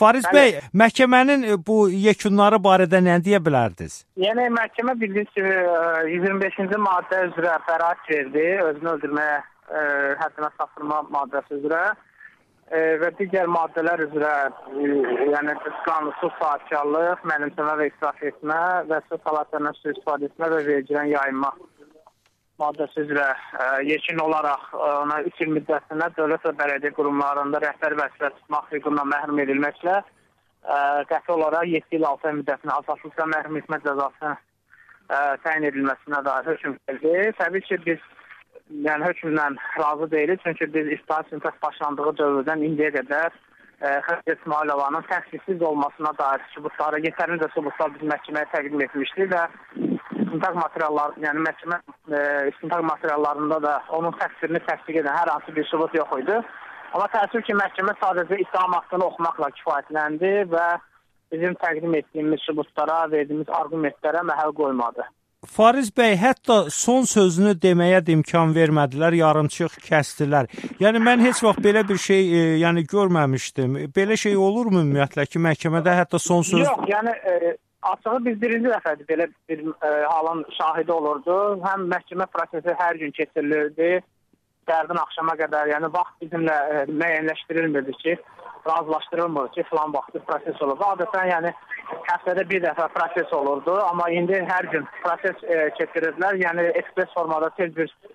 Fariz bəy, məhkəmənin bu yekunları barədə nə deyə bilərdiniz? Yəni məhkəmə bildiyiniz kimi 125-ci maddə üzrə bəraət verdi, özünü öldürməyə həddinə çatdırma maddəsi üzrə və digər maddələr üzrə, yəni qanunsuz sahibkarlıq, mənimsəmə və israf etmə və söz salatlarına sui-istifadə etmə və vergilən yayınma maddəsi üzrə yekun olaraq ona 3 il müddətinə dövlət və bələdiyyə qurumlarında rəhbər vəzifə tutmaq hüququndan məhrum edilməklə qəti olaraq 7 il 6 ay müddətinə azadlıqdan məhrum etmə cəzasına təyin edilməsinə dair hökm verdi. Təbii ki, biz hökmlə razı deyilik, çünki biz İstihad Sintaq başlandığı dövrdən indiyə qədər Xəzər İsmailovanın təqsirsiz olmasına dair sübutları, yetərincə sübutlar biz məhkəməyə təqdim etmişdik və istintaq materialları, yəni məhkəmə istintaq materiallarında da onun təqsirini təsdiq edən hər hansı bir sübut yox idi. Amma təəssüf ki, məhkəmə sadəcə ittiham haqqını oxumaqla kifayətləndi və bizim təqdim etdiyimiz sübutlara, verdiyimiz argumentlərə məhəl qoymadı. Fariz bəy, hətta son sözünü deməyə də imkan vermədilər, yarımçıq kəsdilər. Yəni mən heç vaxt belə bir şey görməmişdim. Belə şey olurmu ümumiyyətlə ki, məhkəmədə hətta son söz... Yox, yəni açığı biz birinci dəfədir belə bir halın şahidi olurdu. Həm məhkəmə prosesi hər gün keçirilirdi, səhərdən axşama qədər. Yəni vaxt bizimlə müəyyənləşdirilmirdi ki, razılaşdırılmırdı ki, filan vaxtı proses olurdu. Adətən yəni həftədə bir dəfə proses olurdu, amma indi hər gün proses keçirirdilər. Yəni ekspres formada tez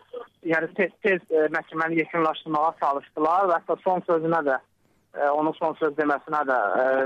məhkəməni yekunlaşdırmağa çalışdılar və hətta son sözünə də, onun son söz deməsinə də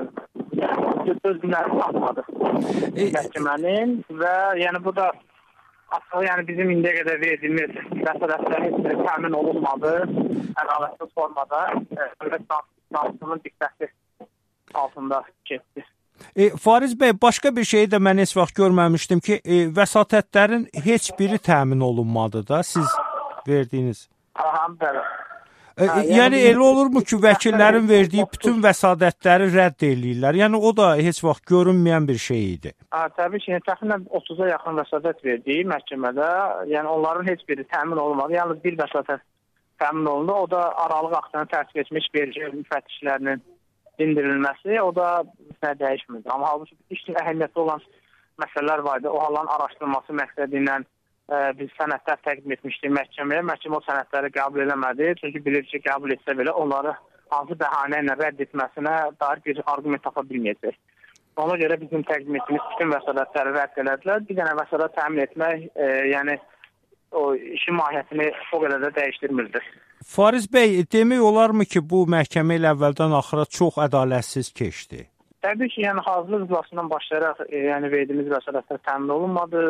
söz günləri tapmadı məhkəmənin və yəni bu da aslında yəni bizim indiyə qədər verdiyimiz vəsatətlər heç bir təmin olunmadı ədalətli formada dövlət danışığının diqqəti altında keçdi. Fariz bəy, başqa bir şeyi də mən heç vaxt görməmişdim ki, vəsatətlərin heç biri təmin olunmadı da siz verdiyiniz. Bəli. Yəni elə olurmu ki, vəkillərin verdiyi bütün vəsadətləri rədd eləyirlər? Yəni o da heç vaxt görünməyən bir şey idi. Təbii ki, təxminən 30-a yaxın vəsadət verdiyi məhkəmədə, yəni onların heç biri təmin olunmadı. Yalnız bir vəsadət təmin olundu. O da aralıq axtarını tərtib etmiş vergi müfəttişlərinin dindirilməsi, o da dəyişmirdi. Amma halbuki işin əhəmiyyətli olan məsələlər vardı. O halların araşdırılması məqsədi ilə biz sənədlər təqdim etmişdik məhkəməyə. Məhkəmə o sənədləri qəbul eləmədi. Çünki bilir ki, qəbul etsə belə onları hansı bəhanə ilə rədd etməsinə dair bir argument tapa bilməyəcək. Ona görə bizim təqdim etdiyimiz bütün vəsadətləri rədd elədilər. Bir dənə vəsadat təmin etmək, yəni o işin mahiyyətini o qədər də dəyişdirmirdi. Fariz bəy, demək olarmı ki, bu məhkəmə ilə əvvəldən axıra çox ədalətsiz keçdi? Təbii ki, yəni hazırlıq iclasından başlayaraq yəni verdiyimiz vəsadətlər təmin olunmadı.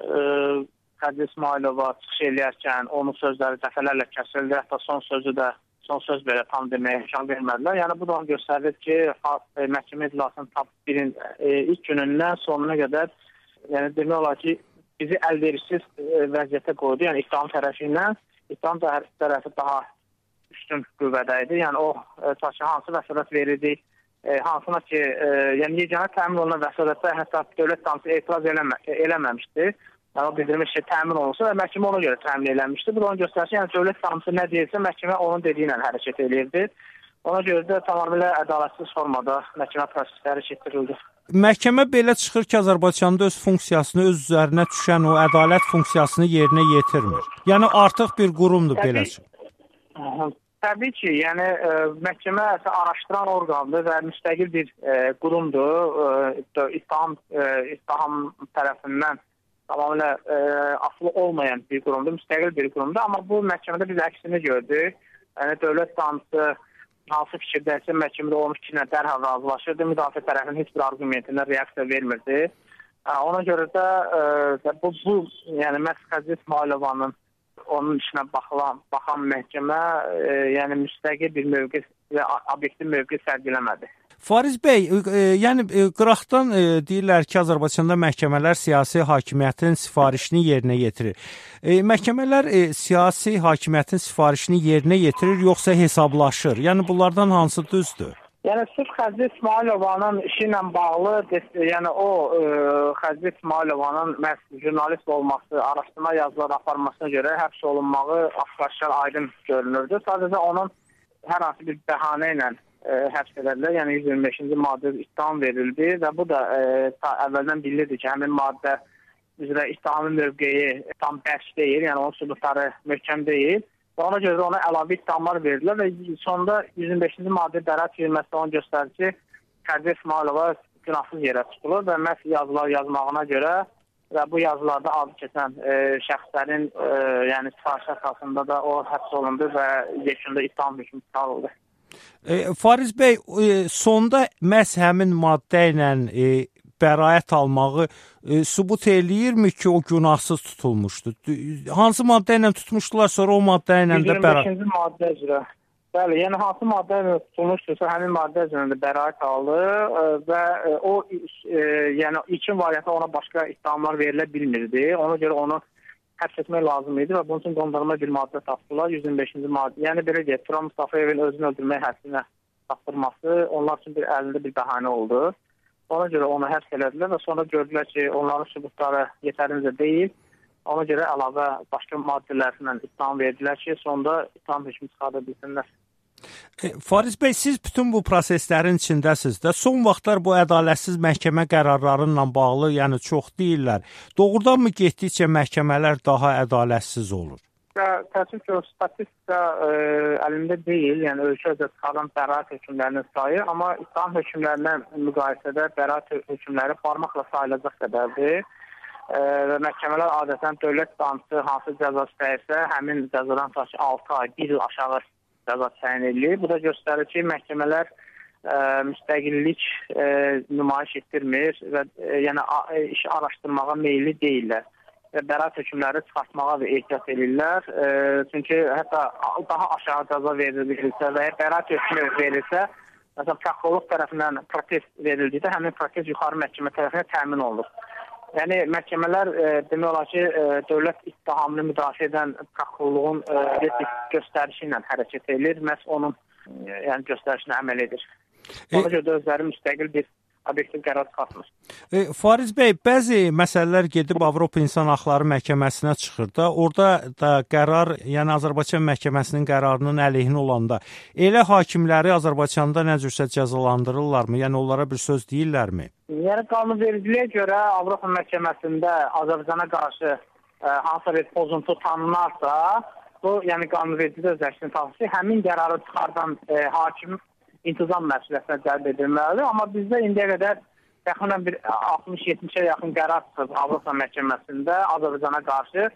Xəzər İsmailova çıxış eləyərkən onun sözləri dəfələrlə kəsildi. Hətta son söz belə tam deməyə imkan vermədilər. Yəni bu da onu göstərir ki, məhkəmə iclasının ilk günündən sonuna qədər yəni demək olar ki, bizi əlverişsiz vəziyyətə qoydu. Yəni ittiham tərəfindən, ittiham tərəfi daha üstün qüvvədə idi. Yəni o hansı vəsadat verirdi, hansına ki, yəni yeganə təmin olunan vəsadətdə hətta dövlət danışığı etiraz eləməmişdi. Yəni o bildirmiş ki, təmin olunsa və məhkəmə ona görə təmin eləmişdi. Bu da onu göstərir ki, yəni dövlət danışığı nə deyirsə, məhkəmə onun dediyi ilə hərəkət eləyirdi. Ona görə də tamamilə ədalətsiz formada məhkəmə prosesləri keçirildi. Məhkəmə belə çıxır ki, Azərbaycanda öz funksiyasını, öz üzərinə düşən o ədalət funksiyasını yerinə yetirmir. Yəni artıq bir qurumdur belə çıxır. Təbii ki, yəni məhkəmə araşdıran orqandır və müstəqil bir qurumdur. İttiham tərəfindən tamamilə asılı olmayan bir qurumdur, müstəqil bir qurumdur. Amma bu məhkəmədə biz əksini gördük. Yəni dövlət danışığı hansı fikirdəsə məhkəmədə olmuş fikirlə dərhal razılaşırdı. Müdafiə tərəfinin heç bir argumentindən reaksiya vermirdi. Ona görə də bu yəni məhz Xəzər İsmailovanın onun işinə baxan məhkəmə yəni müstəqil bir mövqe və obyektiv mövqe sərgiləmədi. Fariz bəy, yəni qıraqdan deyirlər ki, Azərbaycanda məhkəmələr siyasi hakimiyyətin sifarişini yerinə yetirir. Məhkəmələr siyasi hakimiyyətin sifarişini yerinə yetirir, yoxsa hesablaşır? Yəni bunlardan hansı düzdür? Yəni sırf Xəzər İsmailovanın işi ilə bağlı, yəni o Xəzər İsmailovanın jurnalist olması, araşdırma yazıları aparmasına görə həbs olunmağı aşkar aydın görünürdü. Sadəcə onun hər hansı bir bəhanə ilə həbs edildilər. Yəni 125-ci maddə ittiham verildi və bu da əvvəldən bilinirdi ki, həmin maddə üzrə ittihamın mövqeyi tam bəş deyil, yəni onun sübutları möhkəm deyil. Və ona görə də ona əlavə ittihamlar verdilər və sonunda 125-ci maddə bəraət verilməsi onu göstərir ki, Xədicə İsmailova günahsız yerə tutulur və məhz yazılar yazmağına görə və bu yazılarda adı keçən şəxslərin yəni sifariş əsasında da o həbs olundu və yekunda ittiham hökmü çıxarıldı. Fariz bəy, sonda məhz həmin maddə ilə bəraət almağı sübut eləyirmi ki, o günahsız tutulmuşdu? Hansı maddə ilə tutmuşdular, sonra o maddə ilə də bəraət? 125-ci maddə üzrə. Bəli, yəni hansı maddə ilə tutulmuşdursa, həmin maddə üzrə də bəraət aldı və o yəni ilkin variantda ona başqa ittihamlar verilə bilmirdi. Ona görə onu həbs etmək lazım idi və bunun üçün qondarma bir maddə tapdılar, 125-ci maddə. Yəni belə deyək, Turan Mustafayevin özünü öldürmək həbsinə tapdırması onlar üçün əlində bir bəhanə oldu. Ona görə onu həbs elədilər və sonra gördülər ki, onların sübutları yetərincə deyil. Ona görə əlavə başqa maddələrlə ittiham verdilər ki, sonda ittiham hökmü çıxarda bilsinlər. Fariz bəy, siz bütün bu proseslərin içindəsiz də. Son vaxtlar bu ədalətsiz məhkəmə qərarlarıyla bağlı, yəni çox deyirlər. Doğrudanmı getdikcə məhkəmələr daha ədalətsiz olur? Təəssüf ki, o statistika əlində deyil, yəni ölkə üzrə çıxaran bəraət hökmlərinin sayı, amma ittiham hökmlərinə müqayisədə bəraət hökmləri barmaqla sayılacaq qədərdir. Və məhkəmələr adətən dövlət ittihamçısı hansı cəza istəyirsə, həmin cəzadan sonra 6 ay, 1 il aşağı cəza təyin edilir. Bu da göstərir ki, məhkəmələr müstəqillik nümayiş etdirmir və yəni işi araşdırmağa meyilli deyirlər. Və bəraət hökmləri çıxartmağa da ehtiyat edirlər. Çünki hətta daha aşağı cəza verilirsə və ya bəraət hökmü verilsə, məsələn, prokurorluq tərəfindən protest verildikdə, həmin protest yuxarı məhkəmə tərəfindən təmin olunur. Yəni məhkəmələr demək olar ki, dövlət ittihamını müdafiə edən prokurorluğun göstərişi ilə hərəkət edir, məhz onun yəni göstərişinə əməl edir. Ona görə də özləri müstəqil bir obyektiv qərar çıxartmır. Fariz bəy, bəzi məsələlər gedib Avropa İnsan Haqları Məhkəməsinə çıxır da, orada da qərar, yəni Azərbaycan məhkəməsinin qərarının əleyhinə olanda elə hakimləri Azərbaycanda nə cürsə cəzalandırırlarmı? Yəni onlara bir söz deyirlərmi? Yəni qanunvericiliyə görə Avropa Məhkəməsində Azərbaycana qarşı hansısa bir pozuntu tanınarsa, bu yəni qanunvericiliyə özləşdiyini tapır ki, həmin qərarı çıxardan hakim intizam məsuliyyətinə cəlb edilməlidir. Amma bizdə indiyə qədər təxminən 60-70-ə yaxın qərar çıxıb Avropa Məhkəməsində Azərbaycana qarşı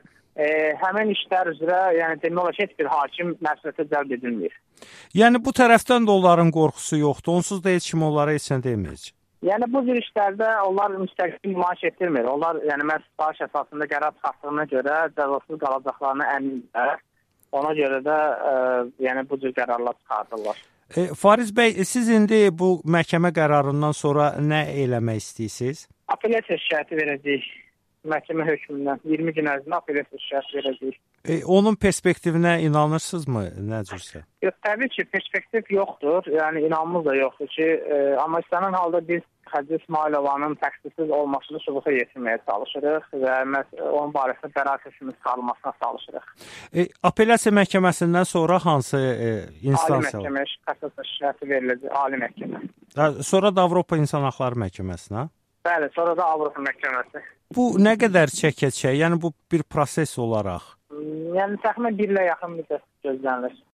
həmin işlər üzrə, yəni demək olar ki, heç bir hakim məsuliyyətə cəlb edilmir. Yəni bu tərəfdən də onların qorxusu yoxdur. Onsuz da heç kim onlara heç nə deməyəcək. Yəni bu cür işlərdə onlar müstəqil nümayiş etdirmir. Onlar yəni məhz sifariş əsasında qərar çıxartdığına görə cəzasız qalacaqlarına əmindirlər. Ona görə də yəni bu cür qərarlar çıxardırlar. Fariz bəy, siz indi bu məhkəmə qərarından sonra nə eləmək istəyirsiniz? Apellyasiya şikayəti verəcəyik məhkəmə hökmündən. 20 gün ərzində apellyasiya şikayəti verəcəyik. Onun perspektivinə inanırsınızmı, nə cürsə? Yox, təbii ki, perspektiv yoxdur. Yəni inanmız da yoxdur ki, amma istənilən halda biz Xədicə İsmailovanın təqsirsiz olmasını sübuta yetirməyə çalışırıq və onun barəsində bəraət hökmü çıxarılmasına çalışırıq. Apellyasiya məhkəməsindən sonra hansı instansiya? Ali məhkəmə, kassasiya şikayəti veriləcək, ali məhkəmə. Sonra da Avropa İnsan Haqları Məhkəməsinə? Bəli, sonra da Avropa məhkəməsi. Bu nə qədər çəkəcək? Yəni bu bir proses olaraq? Yəni təxminən 1 ilə yaxın müddət gözlənilir.